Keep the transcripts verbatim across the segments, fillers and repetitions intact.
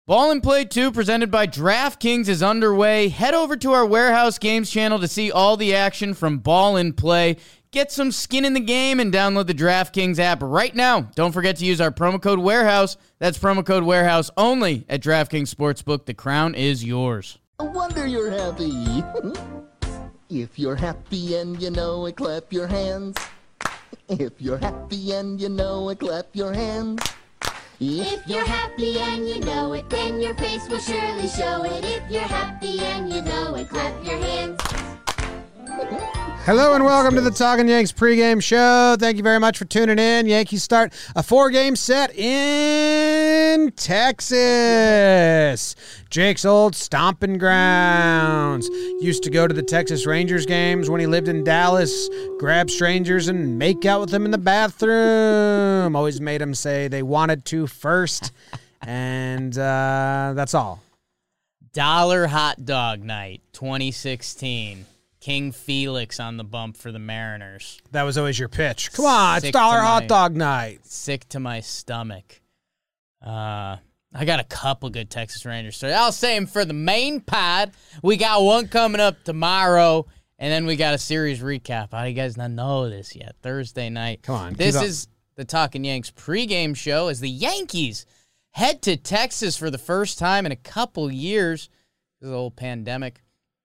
Ball and Play two, presented by DraftKings, is underway. Head over to our Warehouse Games channel to see all the action from Ball and Play. Get some skin in the game and download the DraftKings app right now. Don't forget to use our promo code Warehouse. That's promo code Warehouse only at DraftKings Sportsbook. The crown is yours. No wonder you're happy. If you're happy and you know it, clap your hands. If you're happy and you know it, clap your hands. If you're happy and you know it, then your face will surely show it. If you're happy and you know it, clap your hands. Hello and welcome to the Talking Yanks pregame show. Thank you very much for tuning in. Yankees start a four-game set in Texas. Jake's old stomping grounds. Used to go to the Texas Rangers games when he lived in Dallas, grab strangers and make out with them in the bathroom. Always made them say they wanted to first, and uh, that's all. Dollar Hot Dog Night twenty sixteen. King Felix on the bump for the Mariners. That was always your pitch. Come on, Sick it's Dollar to Hot my- Dog Night. Sick to my stomach. Uh, I got a couple good Texas Rangers stories. I'll say them for the main pod. We got one coming up tomorrow, and then we got a series recap. How do you guys not know this yet? Thursday night. Come on, This keep up. is the Talking Yanks pregame show as the Yankees head to Texas for the first time in a couple years. This is the old pandemic.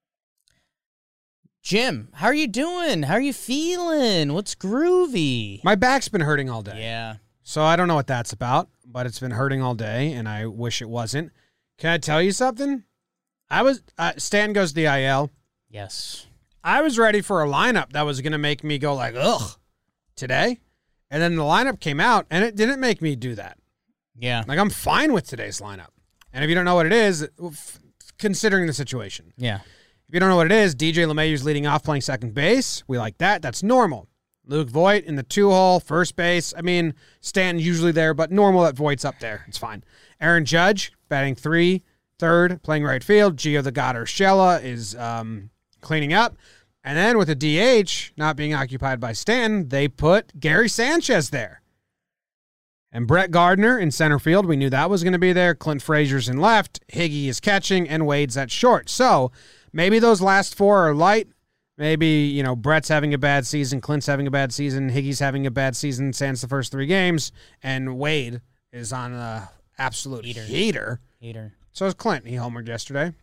Jim, how are you doing? How are you feeling? What's groovy? My back's been hurting all day. Yeah. So I don't know what that's about, but it's been hurting all day, and I wish it wasn't. Can I tell you something? I was uh, Stan goes to the I L. Yes. I was ready for a lineup that was going to make me go like, ugh, today. And then the lineup came out, and it didn't make me do that. Yeah. Like, I'm fine with today's lineup. And if you don't know what it is, f- considering the situation. Yeah. If you don't know what it is, D J LeMahieu's leading off playing second base. We like that. That's normal. Luke Voit in the two-hole, first base. I mean, Stanton's usually there, but normal that Voigt's up there. It's fine. Aaron Judge, batting three, third, playing right field. Gio the God Urshela is um, cleaning up. And then with the D H not being occupied by Stanton, they put Gary Sanchez there. And Brett Gardner in center field. We knew that was going to be there. Clint Frazier's in left. Higgy is catching, and Wade's at short. So maybe those last four are light. Maybe, you know, Brett's having a bad season, Clint's having a bad season, Higgy's having a bad season, sans the first three games, and Wade is on an absolute Heater. heater. Heater. So is Clint. He homered yesterday.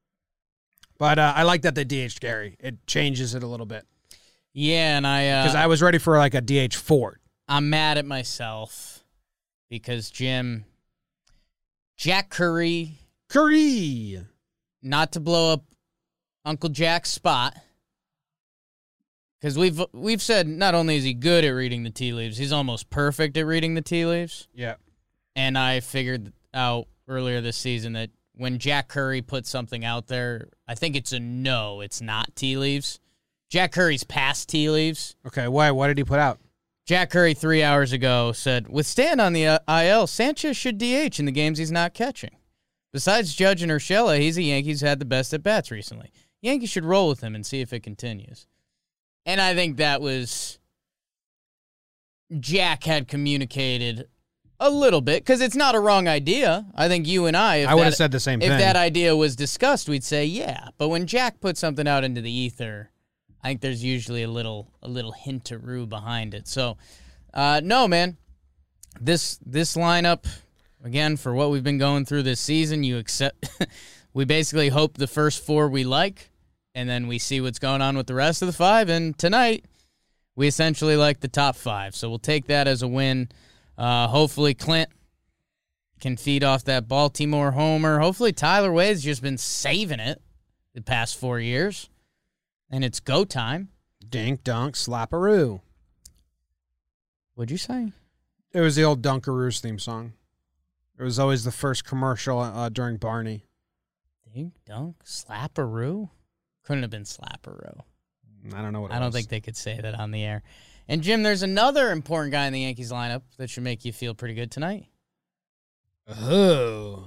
But uh, I like that they D H'd Gary. It changes it a little bit. Yeah, and I... Because Uh, I was ready for like a D H Ford. I'm mad at myself because, Jim, Jack Curry, Curry. not to blow up Uncle Jack's spot, because we've we've said not only is he good at reading the tea leaves, he's almost perfect at reading the tea leaves. Yeah. And I figured out earlier this season that when Jack Curry puts something out there, I think it's a no, it's not tea leaves. Jack Curry's past tea leaves. Okay, why? What did he put out? Jack Curry three hours ago said, with Stan on the uh, I L, Sanchez should D H in the games he's not catching. Besides Judge and Urshela, he's a Yankee who's had the best at-bats recently. Yankees should roll with him and see if it continues. And I think that was Jack had communicated a little bit, because it's not a wrong idea. I think you and I, if I would have that- said the same if thing. that idea was discussed, we'd say yeah. But when Jack put something out into the ether, I think there's usually a little a little hint-a-roo behind it. So, uh, no, man. This this lineup, again, for what we've been going through this season, you accept. We basically hope the first four we like, and then we see what's going on with the rest of the five. And tonight, we essentially like the top five. So we'll take that as a win. Uh, hopefully, Clint can feed off that Baltimore homer. Hopefully, Tyler Wade's just been saving it the past four years. And it's go time. Dink, dunk, slapperoo. What'd you say? It was the old Dunkaroos theme song. It was always the first commercial uh, during Barney. Dink, dunk, slapperoo? Couldn't have been slapperoo. I don't know what it I don't was. think they could say that on the air. And, Jim, there's another important guy in the Yankees lineup that should make you feel pretty good tonight. Oh.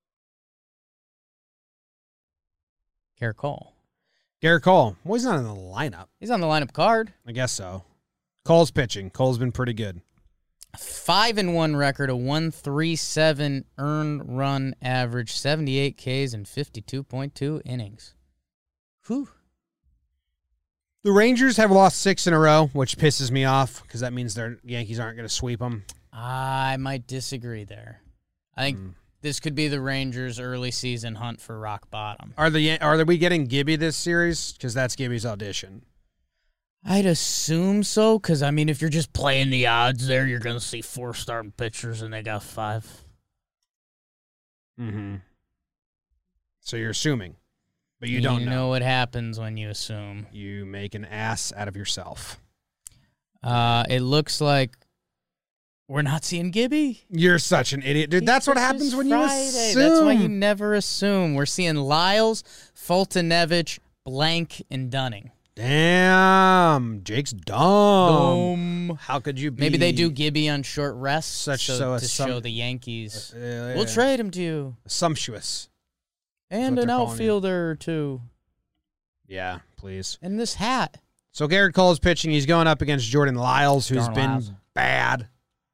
Garrett Cole. Garrett Cole. Well, he's not in the lineup. He's on the lineup card. I guess so. Cole's pitching. Cole's been pretty good. Five and one record, a one three seven earned run average, seventy-eight Ks and fifty-two point two innings. Whew. The Rangers have lost six in a row, which pisses me off because that means their Yankees aren't going to sweep them. I might disagree there. I think mm. this could be the Rangers' early season hunt for rock bottom. Are the are we getting Gibby this series? Because that's Gibby's audition. I'd assume so, because, I mean, if you're just playing the odds there, you're going to see four starting pitchers, and they got five. Mm-hmm. So you're assuming, but you, you don't know. You know what happens when you assume. You make an ass out of yourself. Uh, it looks like we're not seeing Gibby. You're such an idiot. Dude, that's what happens when Friday. you assume. That's why you never assume. We're seeing Lyles, Fultonevich, Blank, and Dunning. Damn, Jake's dumb. dumb. How could you be? Maybe they do Gibby on short rest such so, so to assum- show the Yankees. Uh, uh, we'll trade him to you. Sumptuous. And an outfielder, too. Yeah, please. And this hat. So Garrett Cole's pitching. He's going up against Jordan Lyles, who's Darn been Lyles. bad.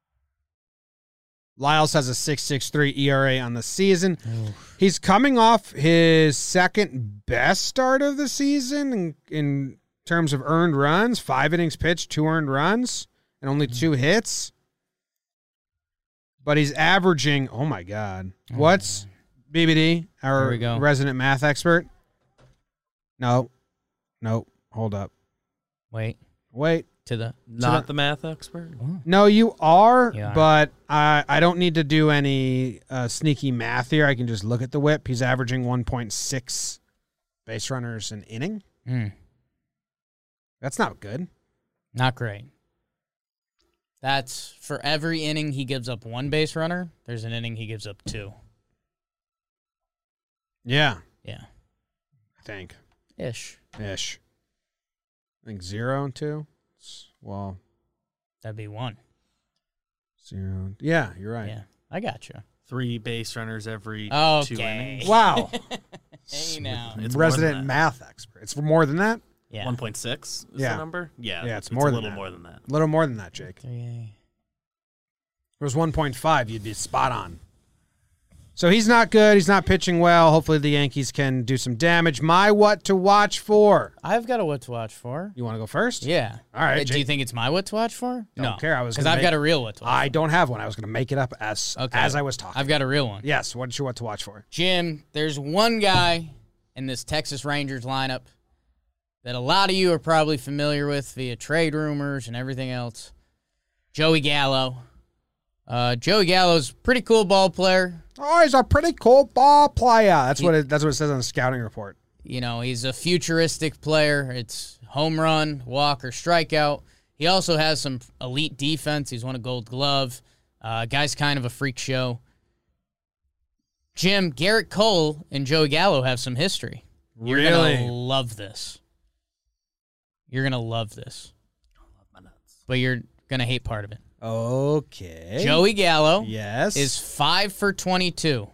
Lyles has a six point six three E R A on the season. Oof. He's coming off his second best start of the season in, in terms of earned runs. Five innings pitched, two earned runs, and only two hits. But he's averaging, oh my God. Oh, What's man. B B D, our resident math expert? No. Nope. Hold up. Wait. Wait. To the Not to the, the math expert? No, you are, you are. but I, I don't need to do any uh, sneaky math here. I can just look at the whip. He's averaging one point six base runners an inning. Mm. That's not good. Not great. That's for every inning he gives up one base runner, there's an inning he gives up two. Yeah. Yeah. I think. Ish. Ish. I think zero and two. Well, that'd be one. Zero. Yeah, you're right. Yeah, I got you. Three base runners every okay. two innings. Wow. Hey now. It's resident math expert. It's more than that? Yeah. one point six is yeah. the number? Yeah. Yeah, it's, it's more a than little that. more than that. A little more than that, Jake. Yeah. If it was one point five, you'd be spot on. So he's not good. He's not pitching well. Hopefully the Yankees can do some damage. My what to watch for? I've got a what to watch for. You want to go first? Yeah. All right. Uh, Jake. Do you think it's my what to watch for? Don't no. care. I was because gonna I've make, got a real what to watch. I for. don't have one. I was going to make it up as okay. as I was talking. I've got a real one. Yes. What's your what to watch for? Jim, there's one guy in this Texas Rangers lineup that a lot of you are probably familiar with via trade rumors and everything else. Joey Gallo. Uh, Joey Gallo's a pretty cool ball player. Oh, he's a pretty cool ball player. That's he, what it, that's what it says on the scouting report. You know, he's a futuristic player. It's home run, walk, or strikeout. He also has some elite defense. He's won a Gold Glove. Uh, guy's kind of a freak show. Jim, Garrett Cole and Joey Gallo have some history. You're really? gonna love this. You're gonna love this. I love my nuts. But you're gonna hate part of it. Okay. Joey Gallo yes. is five for twenty-two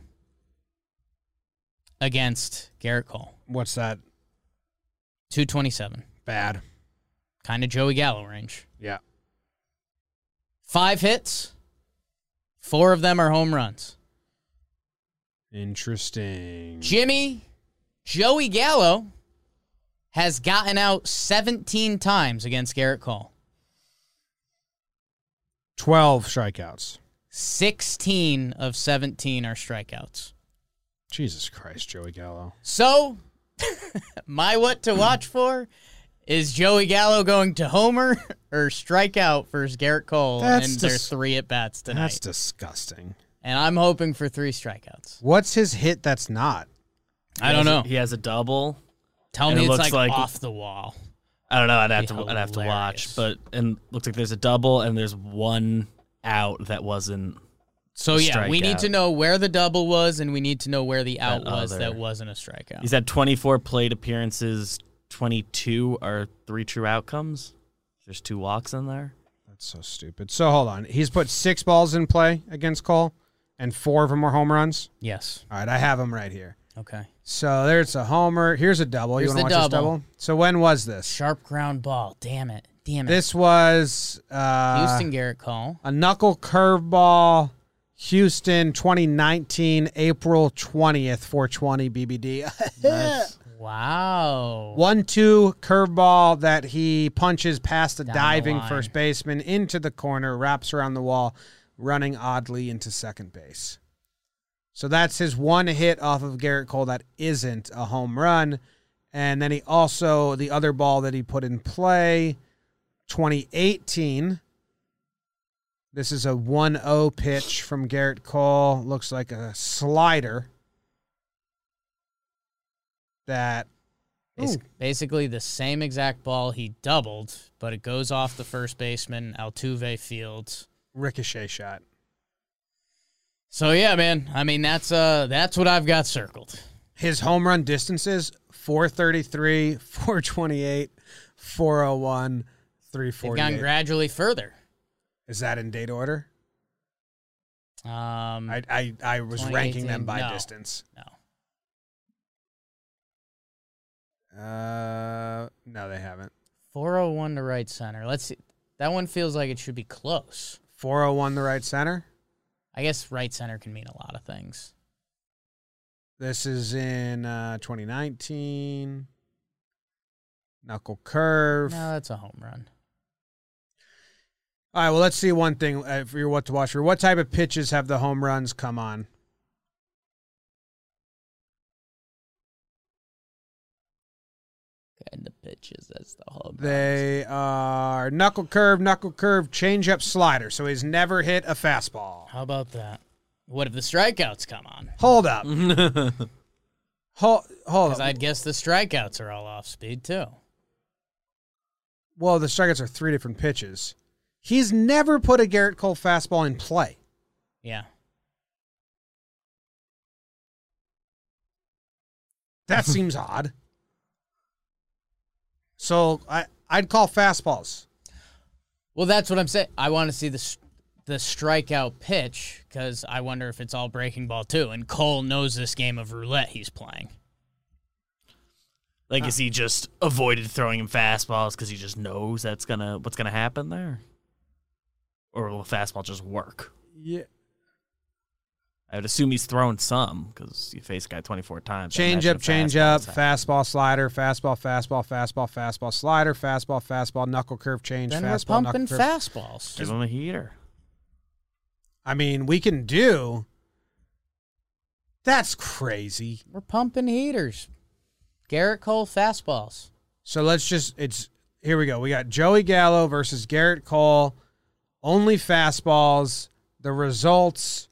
against Garrett Cole. What's that? two twenty-seven. Bad. Kind of Joey Gallo range. Yeah. Five hits. Four of them are home runs. Interesting. Jimmy, Joey Gallo has gotten out seventeen times against Garrett Cole. twelve strikeouts. sixteen of seventeen are strikeouts. Jesus Christ, Joey Gallo. So, my what to watch for is Joey Gallo going to homer or strike out versus Garrett Cole That's and dis- there's three at-bats tonight. That's disgusting. And I'm hoping for three strikeouts. What's his hit that's not? I don't know. A, he has a double. Tell me it it's like, like off the wall. I don't know. I'd have to. I'd have to watch. But and looks like there's a double and there's one out that wasn't. So yeah, we need to know where the double was and we need to know where the out that was other. that wasn't a strikeout. He's had twenty-four plate appearances. twenty-two are three true outcomes. There's two walks in there. That's so stupid. So hold on. He's put six balls in play against Cole, and four of them were home runs. Yes. All right, I have him right here. Okay. So there's a homer. Here's a double. Here's you want the to watch double. this double? So when was this? Sharp ground ball. Damn it. Damn it. This was uh, Houston Garrett Cole. a knuckle curveball. Houston twenty nineteen, April twentieth, four twenty B B D. Nice. Wow. one two curveball that he punches past the Down the diving line. first baseman into the corner, wraps around the wall, running oddly into second base. So that's his one hit off of Garrett Cole that isn't a home run. And then he also, the other ball that he put in play, twenty eighteen. This is a one oh pitch from Garrett Cole. Looks like a slider. That Bas- Ooh. Basically the same exact ball he doubled, but it goes off the first baseman, Altuve Fields. ricochet shot. So yeah, man. I mean, that's uh, that's what I've got circled. His home run distances, four thirty-three, four twenty-eight, four oh one, three They've gone forty-eight. gradually further. Is that in date order? Um, I I, I was ranking them twenty eighteen, by no. distance. no. Uh, no, they haven't. four oh one to right center. Let's see. That one feels like it should be close. four oh one the right center. I guess right center can mean a lot of things. This is in uh, twenty nineteen. Knuckle curve. No, that's a home run. All right, well, let's see one thing uh, for your what to watch for. What type of pitches have the home runs come on? And the pitches as the home runs. They are knuckle curve, knuckle curve, changeup, slider. So he's never hit a fastball. How about that? What if the strikeouts come on? Hold up. hold, hold Because up. I'd guess the strikeouts are all off speed too. Well, the strikeouts are three different pitches. He's never put a Garrett Cole fastball in play. Yeah. That seems odd. So I, I'd call fastballs. Well, that's what I'm saying. I want to see the s- the strikeout pitch because I wonder if it's all breaking ball too. And Cole knows this game of roulette he's playing. Like, is he just avoided throwing him fastballs because he just knows that's gonna what's gonna happen there, or will the fastball just work? Yeah. I would assume he's thrown some because you face a guy twenty-four times. I Change imagine up, a change fastball up, is happening. fastball, slider, fastball, fastball, fastball, fastball, slider, fastball, fastball, knuckle curve, change, Then fastball, we're pumping knuckle curve. fastballs. Give him a heater. I mean, we can do. That's crazy. We're pumping heaters. Garrett Cole fastballs. So let's just, it's, here we go. We got Joey Gallo versus Garrett Cole. Only fastballs. The results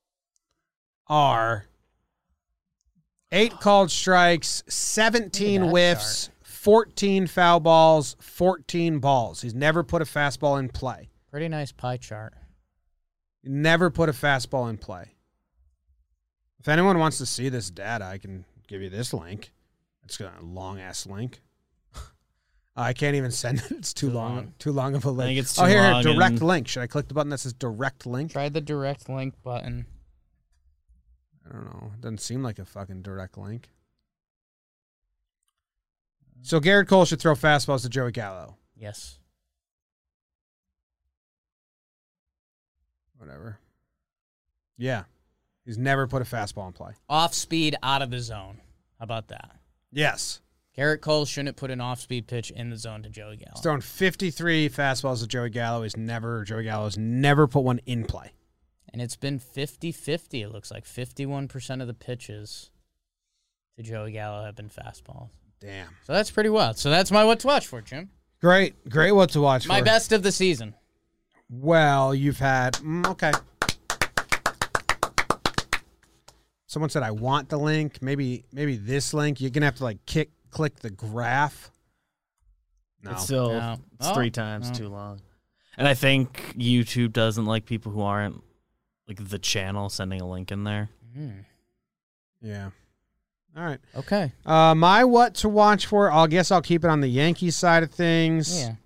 are eight called strikes, seventeen Look at that whiffs, fourteen foul balls, fourteen balls. He's never put a fastball in play. Pretty nice pie chart. Never put a fastball in play. If anyone wants to see this data, I can give you this link. It's got a long ass link. I can't even send it. It's too, Too long. long. Too long of a link. think it's oh, too here, here, long direct and- link. Should I click the button that says direct link? Try the direct link button. I don't know. It doesn't seem like a fucking direct link. So Garrett Cole should throw fastballs to Joey Gallo. Yes. Whatever. Yeah. He's never put a fastball in play. Off speed, out of the zone. How about that? Yes. Garrett Cole shouldn't put an off speed pitch in the zone to Joey Gallo. He's thrown fifty-three fastballs to Joey Gallo. He's never, Joey Gallo's never put one in play. And it's been fifty-fifty, it looks like. fifty-one percent of the pitches to Joey Gallo have been fastballs. Damn. So that's pretty wild. So that's my what to watch for, Jim. Great. Great what to watch My for. best of the season. Well, you've had, mm, okay. Someone said, I want the link. Maybe maybe this link. You're going to have to like kick, click the graph. No. It's still No. it's Oh, three times no. too long. And I think YouTube doesn't like people who aren't like the channel sending a link in there. Mm. Yeah. All right. Okay. Uh, my what to watch for, I guess I'll keep it on the Yankees side of things, Yeah.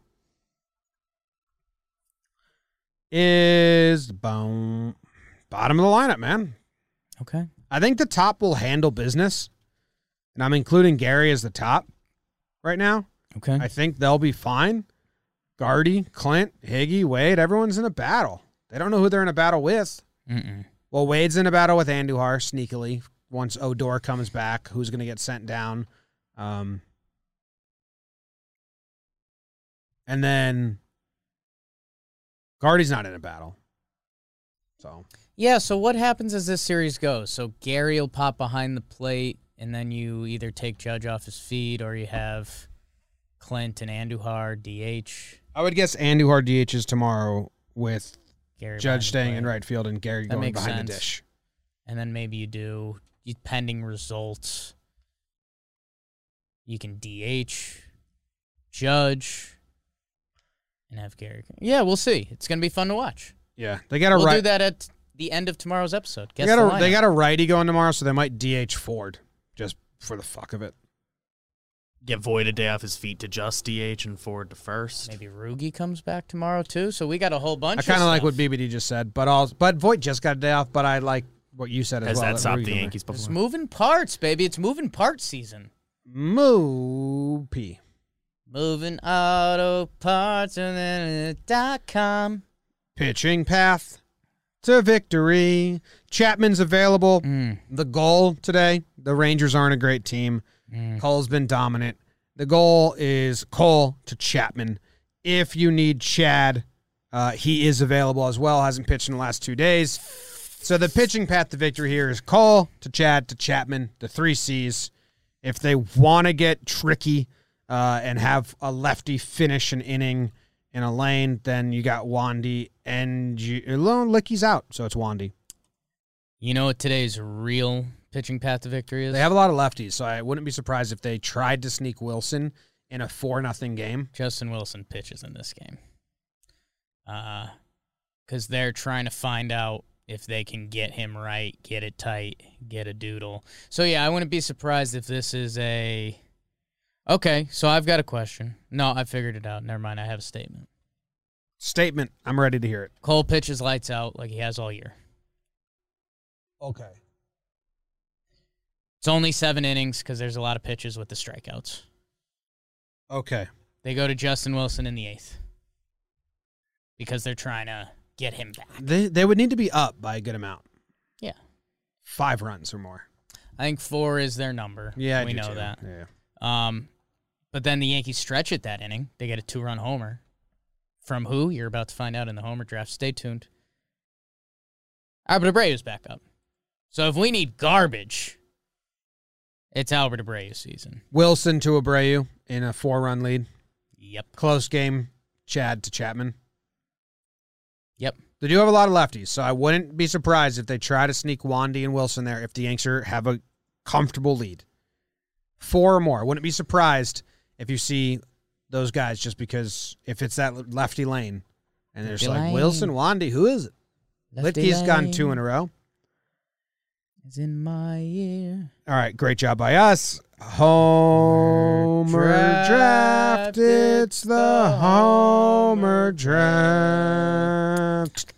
is the bone, bottom of the lineup, man. Okay. I think the top will handle business, and I'm including Gary as the top right now. Okay. I think they'll be fine. Gardy, Clint, Higgy, Wade, everyone's in a battle. They don't know who they're in a battle with. Mm-mm. Well, Wade's in a battle with Andujar sneakily. Once Odor comes back, who's going to get sent down? Um, and then Gardy's not in a battle. So Yeah, so what happens as this series goes? So Gary will pop behind the plate, and then you either take Judge off his feet or you have Clint and Andujar D H. I would guess Andujar D H is tomorrow with Gary behind Judge the staying in plate. right field and Gary That going makes behind the sense. dish. And then maybe you do, you, pending results, you can D H, Judge, and have Gary. Yeah, we'll see. It's going to be fun to watch. Yeah, they got a We'll right. do that at the end of tomorrow's episode. They Guess got the a they lineup. got a righty going tomorrow, so they might D H Ford just for the fuck of it. Get Void a day off his feet to just D H and forward to first. Maybe Rugi comes back tomorrow too. So we got a whole bunch. I kind of of like stuff. what B B D just said, but all but Voigt just got a day off. But I like what you said as Has well. that stopped Rudy the can- Yankees It's before? moving parts, baby. It's moving parts season. Moo P. Moving auto parts and then dot com. Pitching path to victory. Chapman's available. Mm. The goal today, the Rangers aren't a great team. Mm. Cole's been dominant. The goal is Cole to Chapman. If you need Chad, uh, he is available as well. Hasn't pitched in the last two days. So the pitching path to victory here is Cole to Chad to Chapman, the three C's. If they want to get tricky uh, and have a lefty finish an inning in a lane, then you got Wandy and you, Licky's out, so it's Wandy. You know what today's real pitching path to victory is? They have a lot of lefties, so I wouldn't be surprised if they tried to sneak Wilson in a four nothing game. Justin Wilson pitches in this game. Uh, because they're trying to find out if they can get him right, get it tight, get a doodle. So, yeah, I wouldn't be surprised if this is a... Okay, so I've got a question. No, I figured it out. Never mind, I have a statement. Statement. I'm ready to hear it. Cole pitches lights out like he has all year. Okay. It's only seven innings because there's a lot of pitches with the strikeouts. Okay. They go to Justin Wilson in the eighth because they're trying to get him back. They they would need to be up by a good amount. Yeah. Five runs or more. I think four is their number. Yeah, I we do know too. that. Yeah. Um, but then the Yankees stretch it that inning. They get a two-run homer. From who? You're about to find out in the homer draft. Stay tuned. Albert Abreu's back up. So if we need garbage, it's Albert Abreu's season. Wilson to Abreu in a four-run lead. Yep. Close game. Chad to Chapman. Yep. They do have a lot of lefties, so I wouldn't be surprised if they try to sneak Wandy and Wilson there if the Yankees have a comfortable lead. Four or more. Wouldn't be surprised if you see those guys just because if it's that lefty lane and there's Lefty like lane. Wilson, Wandy, who is it? Litke's gone two in a row. It's in my ear. All right, great job by us. Homer Draft, draft. It's the Homer draft.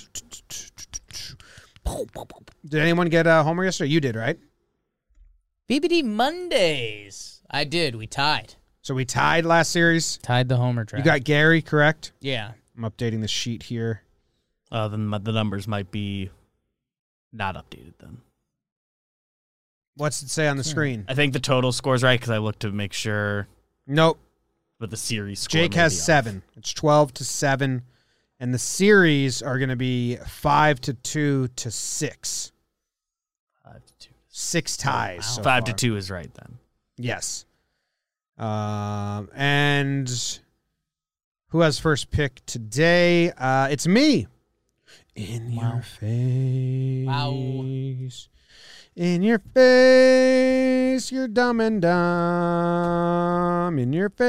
Did anyone get a Homer yesterday? You did, right? B B D Mondays. I did. We tied. So we tied last series. Tied the Homer You draft. got Gary, correct? Yeah. I'm updating the sheet here. Uh, then my- the numbers might be not updated then. What's it say on the screen? I think the total score's right because I looked to make sure, Nope. but the series score Jake may has be off. seven. It's twelve to seven. And the series are going to be five to two to six. Five to two. Six ties. so Five to far. two is right then. Yes. Um, and who has first pick today? Uh, it's me. In Wow. your face. Wow. In your face, you're dumb and dumb. In your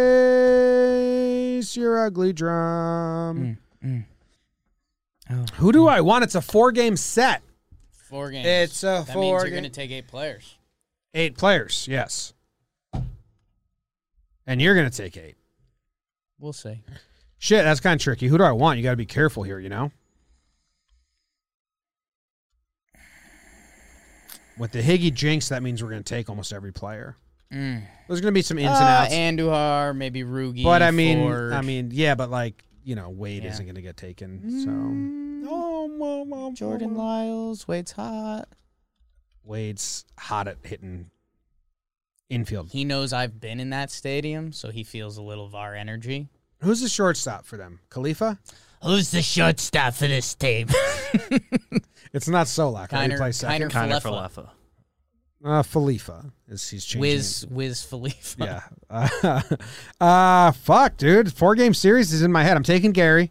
face, you're ugly drum. Mm, mm. Oh. Who do I want? It's a four-game set. Four games. It's a that four means you're game- going to take eight players. Eight players, yes. And you're going to take eight. We'll see. Shit, that's kind of tricky. Who do I want? You got to be careful here, you know? With the Higgy jinx, that means we're going to take almost every player. Mm. There's going to be some ins Uh, and outs. Andujar, maybe Rugi. but I mean, Ford. I mean, yeah, but like, you know, Wade Yeah. isn't going to get taken. So Mm, oh, mom, mom, Jordan mom. Lyles, Wade's hot. Wade's hot at hitting infield. He knows I've been in that stadium, so he feels a little V A R energy. Who's the shortstop for them? Khalifa? Who's the shortstop for this team? It's not Solak. Right? He Kiner, plays second. Kiner Kiner Falefa. Falefa. Uh, Khalifa is he's changing. Wiz, Wiz Falefa. Yeah. Uh, uh, fuck, dude. Four game series is in my head. I'm taking Gary.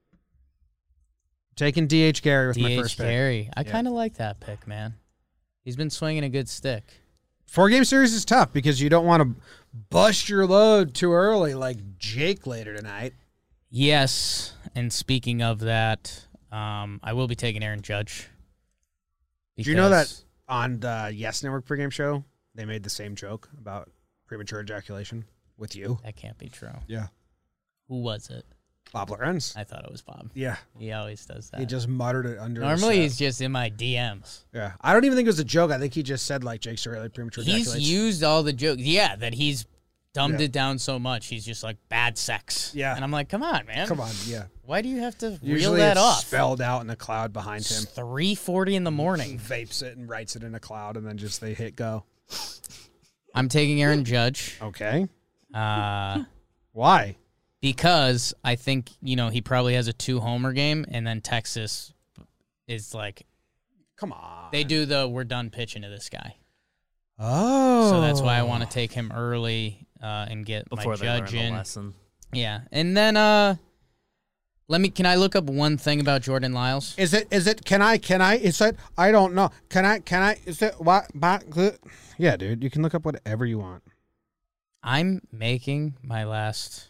Taking D H Gary with my D H first pick. Gary. I Yeah. kind of like that pick, man. He's been swinging a good stick. Four game series is tough because you don't want to bust your load too early like Jake later tonight. Yes, and speaking of that, um, I will be taking Aaron Judge. Do you know that because- on the Yes Network pregame show, they made the same joke about premature ejaculation with you? That can't be true. Yeah. Who was it? Bob Lorenz. I thought it was Bob. Yeah. He always does that. He just muttered it under Normally, his, uh, he's just in my D Ms. yeah. I don't even think it was a joke. I think he just said, like, Jake Sorelli premature He's ejaculates. used all the jokes. Yeah, that he's dumbed Yeah. it down so much. He's just like, bad sex. Yeah. And I'm like, come on, man. Come on, yeah. Why do you have to reel Usually that it's off? spelled out in a cloud behind It's him. three forty in the morning. Vapes it and writes it in a cloud, and then just they hit go. I'm taking Aaron Judge Okay. uh, Why? because I think, you know, he probably has a two-homer game, and then Texas is like, Come on. they do the we're done pitching to this guy. Oh. So that's why I want to take him early uh, and get Before my they learn Judge the in. lesson. Yeah. And then uh, let me, can I look up one thing about Jordan Lyles? Is it? Is it? Can I? Can I? Is it? I don't know. Can I? Can I? Is it? What? But good. Yeah, dude. You can look up whatever you want. I'm making my last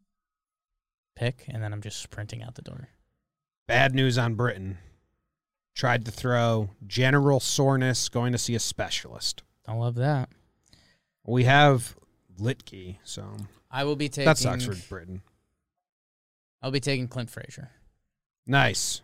pick, and then I'm just sprinting out the door. Bad news on Britain. Tried to throw general soreness. Going to see a specialist. I love that. We have Litke, so I will be taking. that sucks for Britain. I'll be taking Clint Frazier. Nice.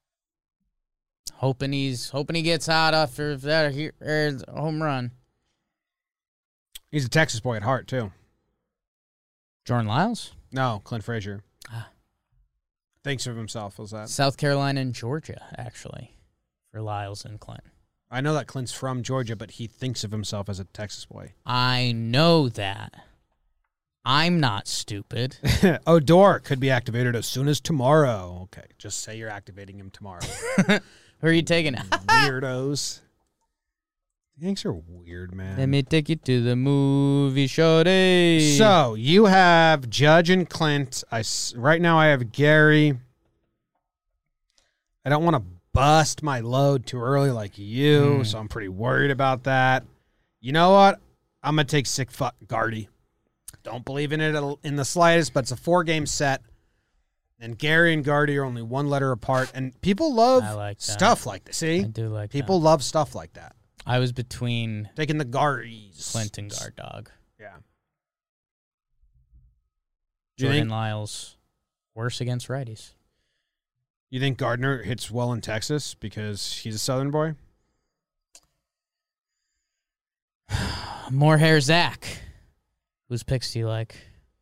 Hoping he's hoping he gets hot after that he- er, home run. He's a Texas boy at heart too. Jordan Lyles, No, Clint Frazier. Ah. Thinks of himself as that. South Carolina and Georgia, actually, for Lyles and Clint. I know that Clint's from Georgia, but he thinks of himself as a Texas boy. I know that. I'm not stupid. Odor could be activated as soon as tomorrow. Okay, just say you're activating him tomorrow. Who are you taking? Weirdos. Yanks are weird, man. Let me take you to the movie, shorty. So you have Judge and Clint. I s- right now I have Gary. I don't want to bust my load too early like you, Mm. so I'm pretty worried about that. You know what? I'm gonna take sick fuck Gardy. Don't believe in it in the slightest, but it's a four game set, and Gary and Gardy are only one letter apart, and people love I like that. stuff like this. See, I do like people that. love stuff like that. I was between Taking the Gardys. Clint and Guard Dog. Yeah. Do you Jordan think Lyles, worse against righties. you think Gardner hits well in Texas because he's a Southern boy? More hair, Zach. Whose picks do you like?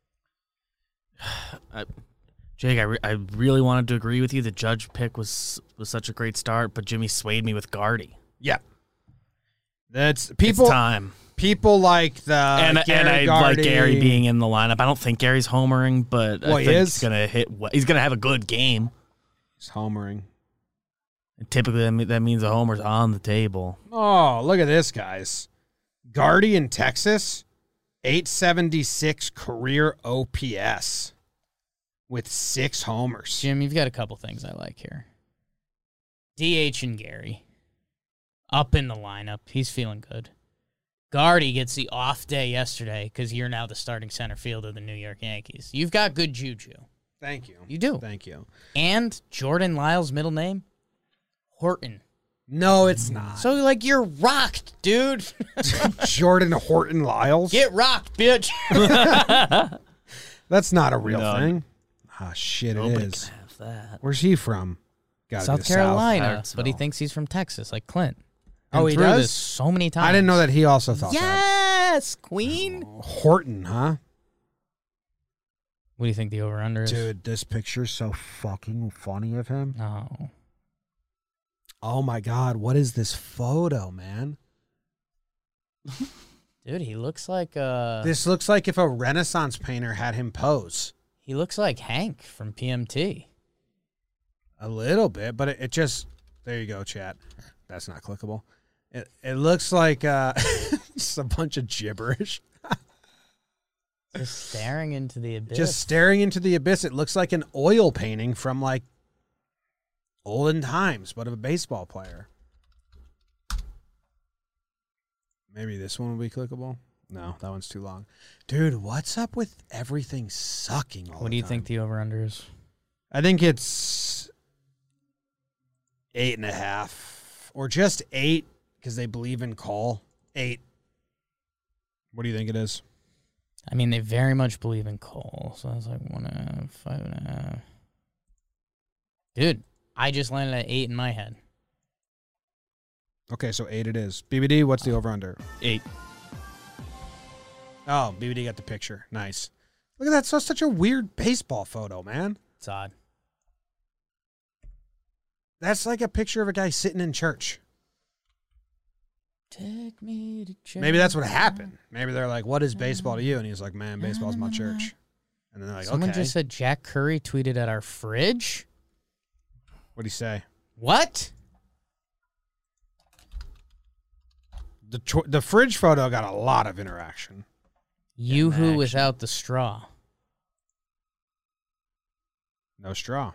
I, Jake, I, re- I really wanted to agree with you. The Judge pick was was such a great start, but Jimmy swayed me with Gardy. Yeah. That's people. It's time. People like the and Gary and I Gardy. like Gary being in the lineup. I don't think Gary's homering, but Well, I he think is. he's gonna hit. we- He's gonna have a good game. He's homering. And typically, that me- that means a homer's on the table. Oh, look at this, guys. Gardy in Texas, eight seventy-six career O P S with six homers. Jim, you've got a couple things I like here. D H and Gary. Up in the lineup. He's feeling good. Gardy gets the off day yesterday because you're now the starting center fielder of the New York Yankees. You've got good juju. Thank you. You do. Thank you. And Jordan Lyles' middle name? Horton. No, it's not. So, like, you're rocked, dude. Jordan Horton Lyles. Get rocked, bitch. That's not a real No. thing. Ah, shit, it Nobody is. can have that. Where's he from? Gotta be South the Carolina. South. But he thinks he's from Texas, like Clint. Oh, Been he through does? this so many times. I didn't know that he also thought that. Yes, Queen. Horton, huh? What do you think the over-under is? Dude, this picture's so fucking funny of him. Oh. Oh my God, what is this photo, man? Dude, he looks like uh This looks like if a Renaissance painter had him pose. he looks like Hank from P M T. A little bit, but it, it just, there you go, chat. That's not clickable. It it looks like uh, just a bunch of gibberish. Just staring into the abyss. Just staring into the abyss. It looks like an oil painting from like olden times, but of a baseball player. Maybe this one will be clickable. No, that one's too long. Dude, what's up with everything sucking all What the do you time? think the over-under is? I think it's eight and a half, or just eight because they believe in Cole. Eight. What do you think it is? I mean, they very much believe in Cole, so I was like one and a half, five and a half. Dude, I just landed at eight in my head. Okay, so eight it is. B B D, what's the over-under? Eight. Oh, B B D got the picture. Nice. Look at that. So such a weird baseball photo, man. It's odd. That's like a picture of a guy sitting in church. Take me to church. Maybe that's what happened. Maybe they're like, what is baseball to you? And he's like, man, baseball's my church. And then they're like, Someone okay. just said Jack Curry tweeted at our fridge. What'd he say? What? The cho- the fridge photo got a lot of interaction. Yoo-hoo action. without the straw. No straw.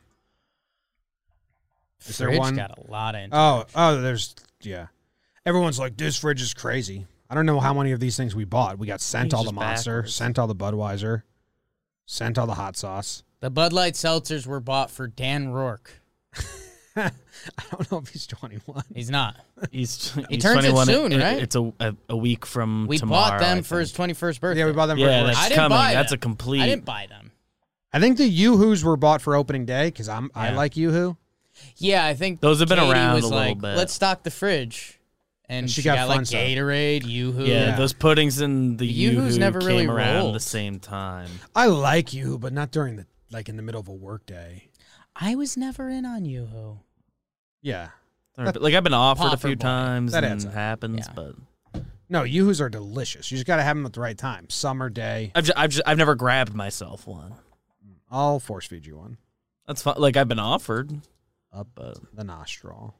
Is there Fridge one? got a lot of Oh, oh, there's, yeah. Everyone's like, this fridge is crazy. I don't know how many of these things we bought. We got sent He's all the just Monster, backwards. sent all the Budweiser, sent all the hot sauce. The Bud Light seltzers were bought for Dan Rourke. I don't know if he's twenty-one. He's not. He's, He he's turns it twenty-one. soon, It- right? It's a, a a week from We tomorrow. bought them I for his think. twenty-first birthday. Yeah, we bought them for Yeah, his that's I didn't coming. buy That's them. a complete. I didn't buy them. I think the Yoo-hoos were bought for opening day because I'm I Yeah. like Yoo-hoo. Yeah, I think Those have been Katie around was a little like, bit. let's stock the fridge. And, And she, she got got, fun like stuff. Gatorade, Yoo-hoo. Yeah, Yeah. those puddings and the The Yoo-hoos Yoo-hoo never really came around rolled. the same time. I like Yoo-hoo, but not during the like in the middle of a work day. I was never in on Yoo-hoo. Yeah. But, like I've been offered a Pop or few boy. times That and adds it up. happens, Yeah. but No, Yoo-hoos are delicious. You just got to have them at the right time. Summer day. I've just, I've just, I've never grabbed myself one. I'll force feed you one. That's fine. Like I've been offered, Up but the nostril.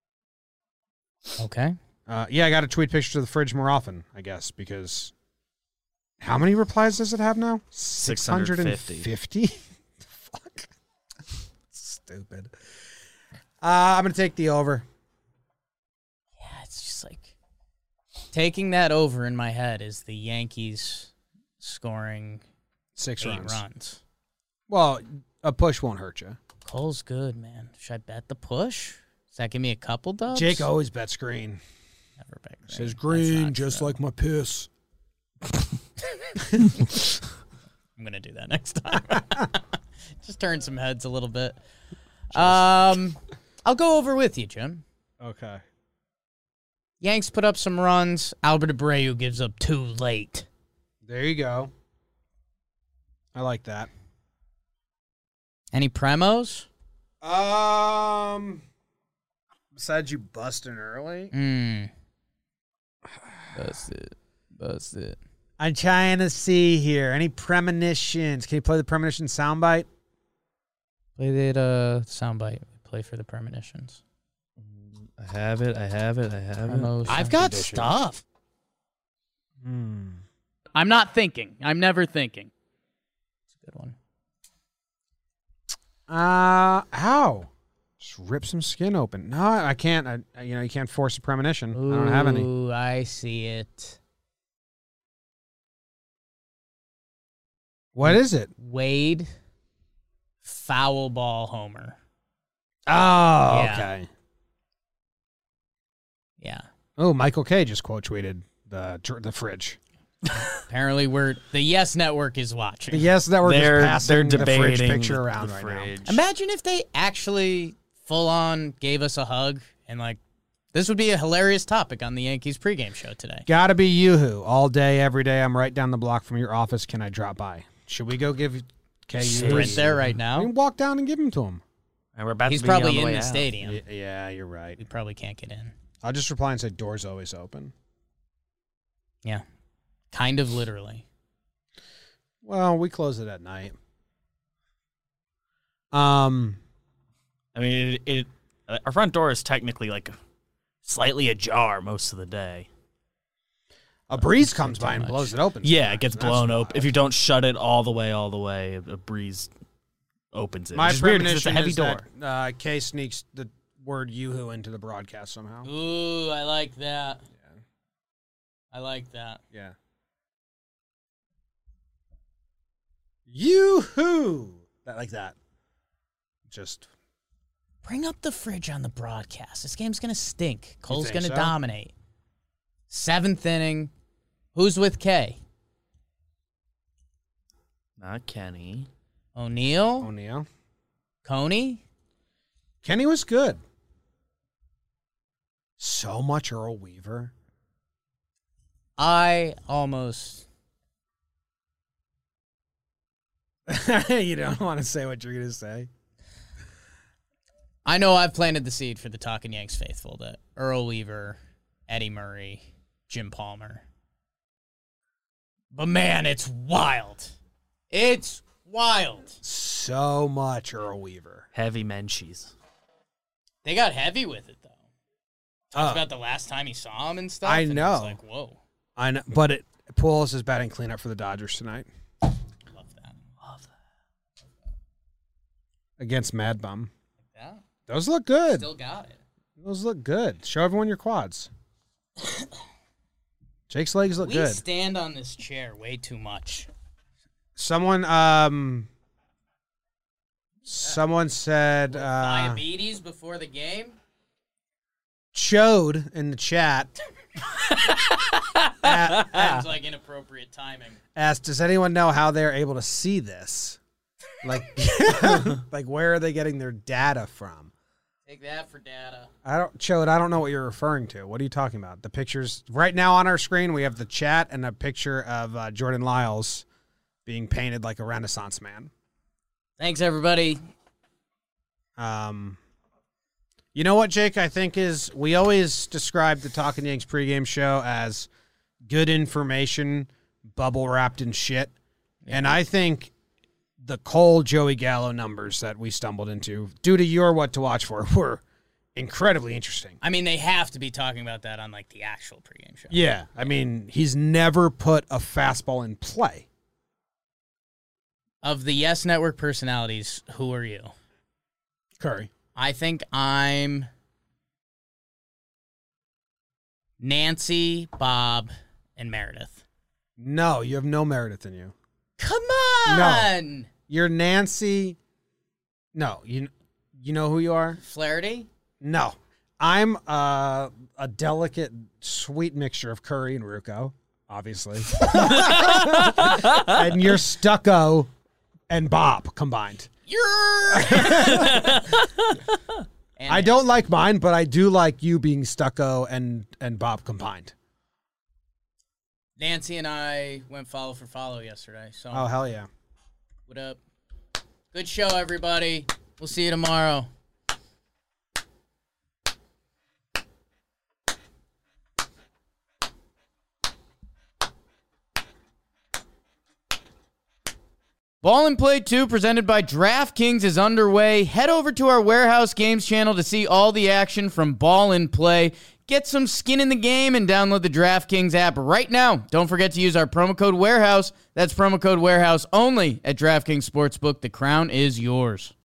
Okay. Uh, yeah, I got to tweet pictures of the fridge more often, I guess, because how many replies does it have now? six hundred fifty. fifty? Fuck. Stupid. Uh, I'm going to take the over. Yeah, it's just like taking that over in my head is the Yankees scoring Six eight runs. runs. Well, a push won't hurt you. Cole's good, man. Should I bet the push? Does that give me a couple dubs? Jake always bets green. Never bet green. Says That's green, not just true. like my piss. I'm gonna do that next time. Just turn some heads a little bit. Um, I'll go over with you, Jim. Okay. Yanks put up some runs. Albert Abreu gives up two late. There you go. I like that. Any premos? Um, besides you busting early, Mm. Bust it. Bust it. I'm trying to see here. Any premonitions? Can you play the premonition soundbite? Play that uh, soundbite. Play for the premonitions. I have it. I have it. I have it. Premos, I've got conditions. stuff. Hmm. I'm not thinking. I'm never thinking. It's a good one. Uh, ow. Just rip some skin open. No, I can't. I, you know, you can't force a premonition. I don't have any. Ooh, I see it. What is it? Wade, foul ball homer. Oh, Yeah. okay. Yeah. Oh, Michael K just quote tweeted the the fridge. Apparently, we're the Yes Network is watching. The Yes Network They're is passing they're the fridge debating picture the- around the right fridge. Imagine if they actually full on gave us a hug and like This would be a hilarious topic on the Yankees pregame show today. Gotta be Yoo-hoo. All day, every day. I'm right down the block from your office. Can I drop by? Should we go give K U? Sprint there right We now. can walk down and give him to him. And we're about He's to be on probably the in way the out. stadium. Y- Yeah, you're right. We probably can't get in. I'll just reply and say doors always open. Yeah. Kind of literally. Well, we close it at night. Um, I mean, it, it our front door is technically like slightly ajar most of the day. a breeze comes too by and much. blows it open. Yeah, it gets That's blown wild. open. If you don't shut it all the way, all the way, a breeze opens it. My which is weird 'cause it's a premonition heavy is door. that uh, Kay sneaks the word Yoo-hoo into the broadcast somehow. Ooh, I like that. I like that. Yeah. Yoo-hoo! That, like that. Just, Bring up the fridge on the broadcast. This game's going to stink. Cole's think going to so? dominate. Seventh inning. Who's with K? Not Kenny. O'Neal? O'Neal. Coney? Kenny was good. So much Earl Weaver. I almost... You don't want to say what you're going to say. I know I've planted the seed for the Talking Yanks faithful that Earl Weaver, Eddie Murray, Jim Palmer. But man, it's wild. It's wild. So much Earl Weaver. Heavy Menchie's. They got heavy with it, though. Talked Uh, about the last time he saw him and stuff. I and it know. was like, whoa. I know, but it Pujols is batting cleanup for the Dodgers tonight Love that. Love that. against Mad Bum. Yeah. Those look good. Still got it. Those look good. Show everyone your quads. Jake's legs look we good. stand on this chair way too much. Someone, um, someone said, uh, Diabetes before the game? Chode in the chat a- Sounds like inappropriate timing. asked, does anyone know how they're able to see this? Like, like where are they getting their data from? Take that for data. I don't, Chode, I don't know what you're referring to. What are you talking about? The pictures right now on our screen, we have the chat and a picture of uh, Jordan Lyles being painted like a Renaissance man. Thanks, everybody. Um, you know what, Jake? I think is we always describe the Talking Yanks pregame show as good information, bubble wrapped in shit, and I think the Cole Joey Gallo numbers that we stumbled into, due to your what to watch for, were incredibly interesting. I mean, they have to be talking about that on, like, the actual pregame show. Yeah, I mean, he's never put a fastball in play. Of the Yes Network personalities, who are you? Curry. I think I'm Nancy, Bob, and Meredith. No, you have no Meredith in you. Come on! You're Nancy. No, you you know who you are? Flaherty? No. I'm uh, a delicate, sweet mixture of Curry and Rucco, obviously. And you're Stucco and Bob combined. You're... And I don't like mine, but I do like you being Stucco and, and Bob combined. Nancy and I went follow for follow yesterday. So, Oh, hell yeah. what up? Good show, everybody. We'll see you tomorrow. Ball and Play two, presented by DraftKings, is underway. Head over to our Warehouse Games channel to see all the action from Ball and Play. Get some skin in the game and download the DraftKings app right now. Don't forget to use our promo code Warehouse. That's promo code Warehouse only at DraftKings Sportsbook. The crown is yours.